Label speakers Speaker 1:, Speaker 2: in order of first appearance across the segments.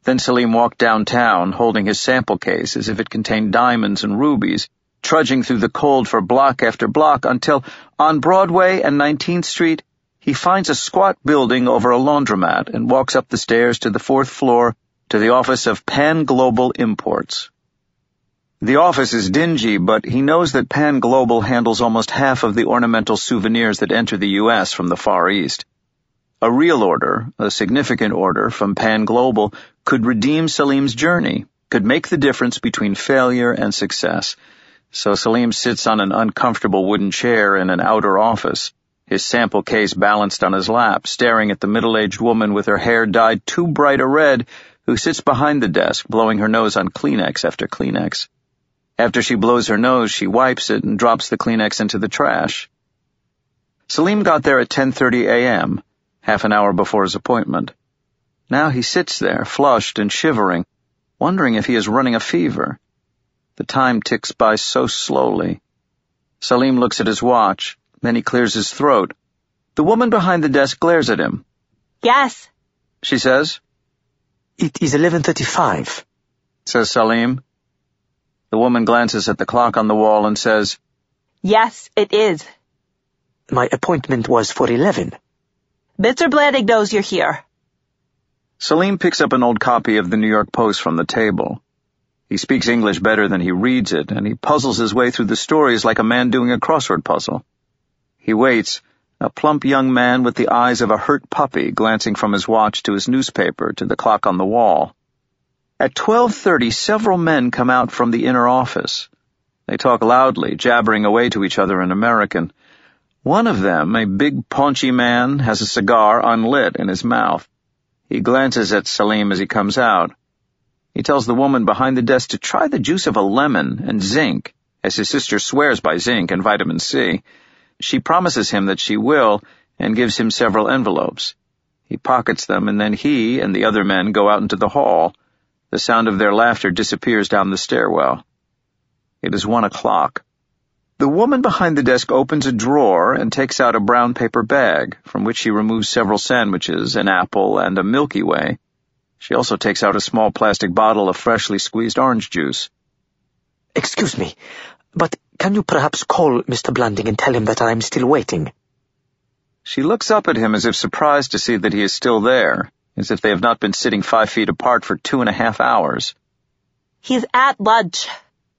Speaker 1: Then Salim walked downtown, holding his sample case as if it contained diamonds and rubies, trudging through the cold for block after block until, on Broadway and 19th Street, he finds a squat building over a laundromat and walks up the stairs to the 4th floor to the office of Pan Global Imports. The office is dingy, but he knows that Pan Global handles almost half of the ornamental souvenirs that enter the U.S. from the Far East. A real order, a significant order from Pan Global, could redeem Salim's journey, could make the difference between failure and success. So Salim sits on an uncomfortable wooden chair in an outer office, his sample case balanced on his lap, staring at the middle-aged woman with her hair dyed too bright a red, who sits behind the desk, blowing her nose on Kleenex after Kleenex. After she blows her nose, she wipes it and drops the Kleenex into the trash. Salim got there at 10:30 a.m., half an hour before his appointment. Now he sits there, flushed and shivering, wondering if he is running a fever. The time ticks by so slowly. Salim looks at his watch, then he clears his throat. The woman behind the desk glares at him.
Speaker 2: "Yes,"
Speaker 1: she says.
Speaker 3: "It is 11:35,
Speaker 1: says Salim. The woman glances at the clock on the wall and says,
Speaker 2: "Yes, it is.
Speaker 3: My appointment was for 11.
Speaker 2: Mr. Blandig knows you're here."
Speaker 1: Salim picks up an old copy of the New York Post from the table. He speaks English better than he reads it, and he puzzles his way through the stories like a man doing a crossword puzzle. He waits, a plump young man with the eyes of a hurt puppy glancing from his watch to his newspaper to the clock on the wall. At 12:30, several men come out from the inner office. They talk loudly, jabbering away to each other in American. One of them, a big, paunchy man, has a cigar unlit in his mouth. He glances at Salim as he comes out. He tells the woman behind the desk to try the juice of a lemon and zinc, as his sister swears by zinc and vitamin C. She promises him that she will, and gives him several envelopes. He pockets them, and then he and the other men go out into the hall. The sound of their laughter disappears down the stairwell. It is 1 o'clock. The woman behind the desk opens a drawer and takes out a brown paper bag, from which she removes several sandwiches, an apple, and a Milky Way. She also takes out a small plastic bottle of freshly squeezed orange juice.
Speaker 3: "Excuse me, but can you perhaps call Mr. Blandig and tell him that I am still waiting?"
Speaker 1: She looks up at him as if surprised to see that he is still there, as if they have not been sitting 5 feet apart for 2.5 hours.
Speaker 2: "He's at lunch."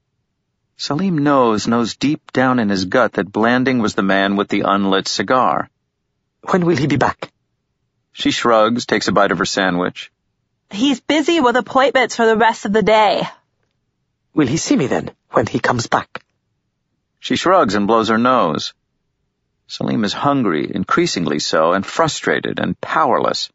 Speaker 1: Salim knows deep down in his gut that Blandig was the man with the unlit cigar.
Speaker 3: "When will he be back?"
Speaker 1: She shrugs, takes a bite of her sandwich.
Speaker 2: "He's busy with appointments for the rest of the day."
Speaker 3: "Will he see me then, when he comes back?"
Speaker 1: She shrugs and blows her nose. Salim is hungry, increasingly so, and frustrated and powerless.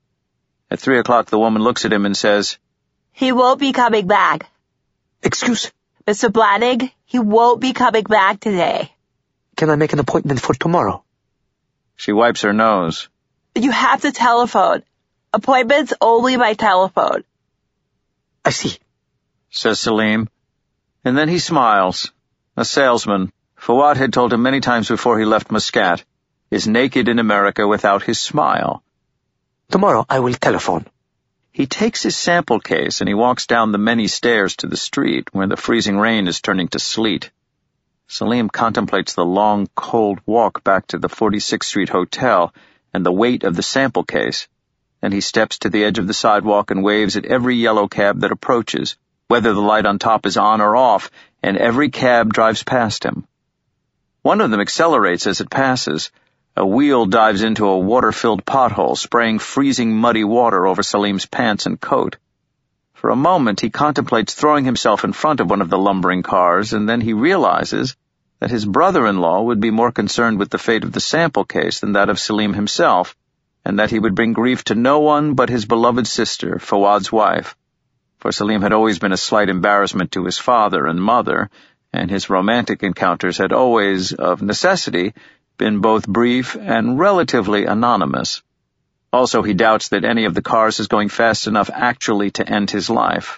Speaker 1: At 3 o'clock, the woman looks at him and says,
Speaker 2: "He won't be coming back.
Speaker 3: "Excuse?
Speaker 2: Mr. Blandig, he won't be coming back today."
Speaker 3: Can I make an appointment for tomorrow?"
Speaker 1: She wipes her nose.
Speaker 2: "You have to telephone. Appointments only by telephone."
Speaker 3: "I see,"
Speaker 1: says Salim. And then he smiles. A salesman, Fawad had told him many times before he left Muscat, is naked in America without his smile.
Speaker 3: "Tomorrow I will telephone."
Speaker 1: He takes his sample case and he walks down the many stairs to the street where the freezing rain is turning to sleet. Salim contemplates the long, cold walk back to the 46th Street Hotel and the weight of the sample case. Then he steps to the edge of the sidewalk and waves at every yellow cab that approaches, whether the light on top is on or off, and every cab drives past him. One of them accelerates as it passes. A wheel dives into a water-filled pothole, spraying freezing muddy water over Salim's pants and coat. For a moment, he contemplates throwing himself in front of one of the lumbering cars, and then he realizes that his brother-in-law would be more concerned with the fate of the sample case than that of Salim himself, and that he would bring grief to no one but his beloved sister, Fawad's wife. For Salim had always been a slight embarrassment to his father and mother, and his romantic encounters had always, of necessity, been both brief and relatively anonymous. Also, he doubts that any of the cars is going fast enough actually to end his life.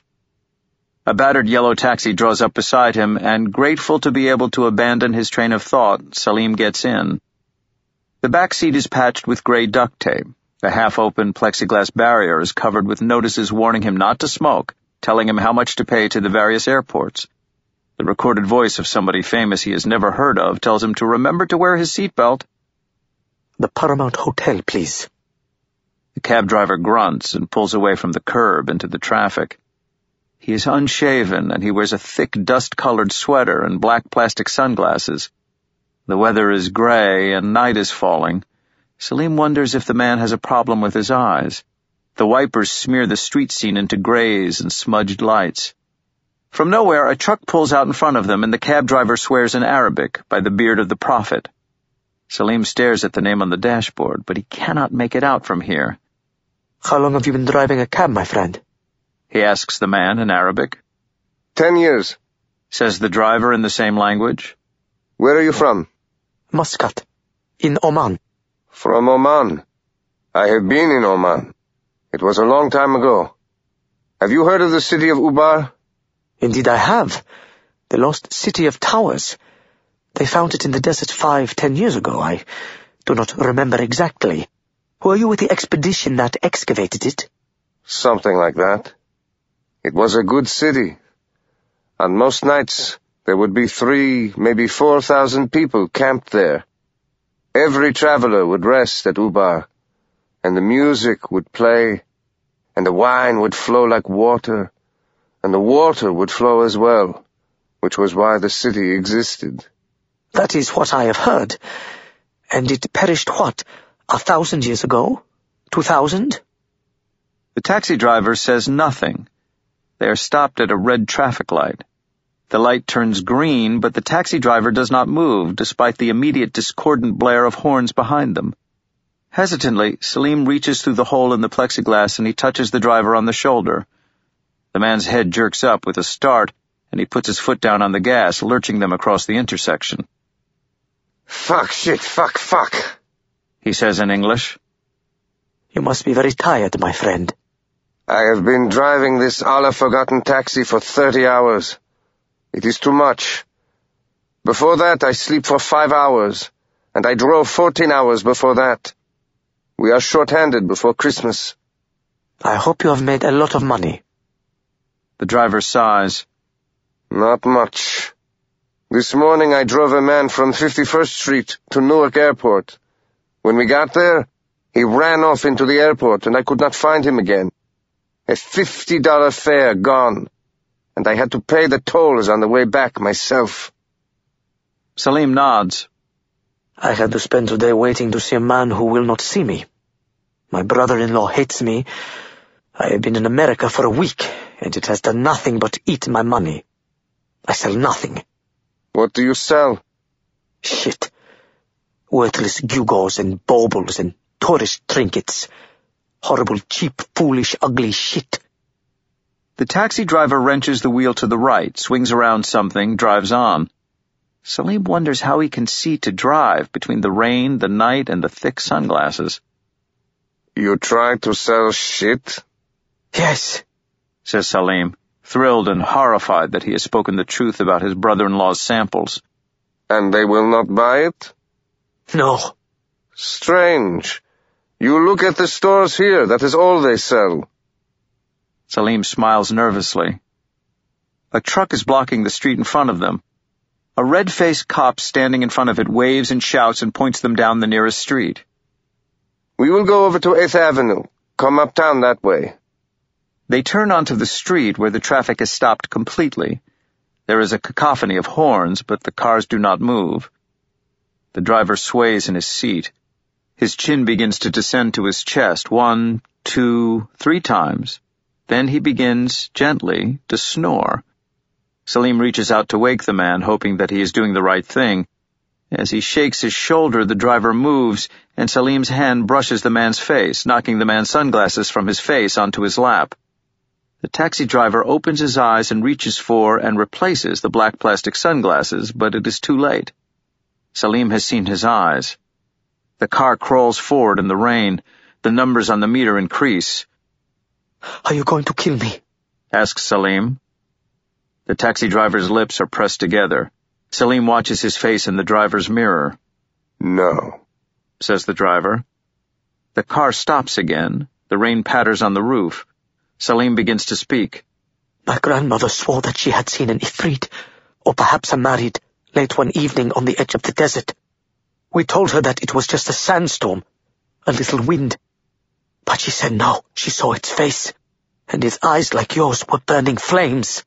Speaker 1: A battered yellow taxi draws up beside him, and grateful to be able to abandon his train of thought, Salim gets in. The back seat is patched with gray duct tape. The half-open plexiglass barrier is covered with notices warning him not to smoke, telling him how much to pay to the various airports. The recorded voice of somebody famous he has never heard of tells him to remember to wear his seatbelt.
Speaker 3: The Paramount Hotel, please.
Speaker 1: The cab driver grunts and pulls away from the curb into the traffic. He is unshaven, and he wears a thick dust-colored sweater and black plastic sunglasses. The weather is gray, and night is falling. Salim wonders if the man has a problem with his eyes. The wipers smear the street scene into grays and smudged lights. From nowhere, a truck pulls out in front of them, and the cab driver swears in Arabic by the beard of the Prophet. Salim stares at the name on the dashboard, but he cannot make it out from here.
Speaker 3: How long have you been driving a cab, my friend?
Speaker 1: He asks the man in Arabic.
Speaker 4: 10 years,
Speaker 1: says the driver in the same language.
Speaker 4: Where are you from?
Speaker 3: Muscat, in Oman.
Speaker 4: From Oman. I have been in Oman. It was a long time ago. Have you heard of the city of Ubar?
Speaker 3: Indeed I have. The lost city of towers. They found it in the desert 5-10 years ago. I do not remember exactly. Were you with the expedition that excavated it?
Speaker 4: Something like that. It was a good city. On most nights, there would be 3,000, maybe 4,000 people camped there. Every traveler would rest at Ubar, and the music would play, and the wine would flow like water, and the water would flow as well, which was why the city existed.
Speaker 3: That is what I have heard. And it perished what, 1,000 years ago? 2,000?
Speaker 1: The taxi driver says nothing. They are stopped at a red traffic light. The light turns green, but the taxi driver does not move, despite the immediate discordant blare of horns behind them. Hesitantly, Salim reaches through the hole in the plexiglass and he touches the driver on the shoulder. The man's head jerks up with a start, and he puts his foot down on the gas, lurching them across the intersection.
Speaker 4: Fuck, shit, fuck,
Speaker 1: he says in English.
Speaker 3: You must be very tired, my friend.
Speaker 4: I have been driving this Allah-forgotten taxi for 30 hours. It is too much. Before that, I sleep for 5 hours, and I drove 14 hours before that. We are short-handed before Christmas.
Speaker 3: I hope you have made a lot of money.
Speaker 1: The driver sighs.
Speaker 4: Not much. This morning I drove a man from 51st Street to Newark Airport. When we got there, he ran off into the airport and I could not find him again. A $50 fare gone, and I had to pay the tolls on the way back myself.
Speaker 1: Salim nods.
Speaker 3: I had to spend today waiting to see a man who will not see me. My brother-in-law hates me. I have been in America for a week, and it has done nothing but eat my money. I sell nothing.
Speaker 4: What do you sell?
Speaker 3: Shit. Worthless gewgaws and baubles and tourist trinkets. Horrible, cheap, foolish, ugly shit.
Speaker 1: The taxi driver wrenches the wheel to the right, swings around something, drives on. Salim wonders how he can see to drive between the rain, the night, and the thick sunglasses.
Speaker 4: You try to sell shit?
Speaker 3: Yes,
Speaker 1: says Salim, thrilled and horrified that he has spoken the truth about his brother-in-law's samples.
Speaker 4: And they will not buy it?
Speaker 3: No.
Speaker 4: Strange. You look at the stores here, that is all they sell.
Speaker 1: Salim smiles nervously. A truck is blocking the street in front of them. A red-faced cop standing in front of it waves and shouts and points them down the nearest street.
Speaker 4: We will go over to 8th Avenue. Come uptown that way.
Speaker 1: They turn onto the street where the traffic is stopped completely. There is a cacophony of horns, but the cars do not move. The driver sways in his seat. His chin begins to descend to his chest 1, 2, 3 times. Then he begins, gently, to snore. Salim reaches out to wake the man, hoping that he is doing the right thing. As he shakes his shoulder, the driver moves, and Salim's hand brushes the man's face, knocking the man's sunglasses from his face onto his lap. The taxi driver opens his eyes and reaches for and replaces the black plastic sunglasses, but it is too late. Salim has seen his eyes. The car crawls forward in the rain. The numbers on the meter increase.
Speaker 3: Are you going to kill me?
Speaker 1: Asks Salim. The taxi driver's lips are pressed together. Salim watches his face in the driver's mirror.
Speaker 4: No,
Speaker 1: says the driver. The car stops again. The rain patters on the roof. Salim begins to speak.
Speaker 3: My grandmother swore that she had seen an ifrit, or perhaps a marid, late one evening on the edge of the desert. We told her that it was just a sandstorm, a little wind. But she said no, she saw its face, and his eyes like yours were burning flames.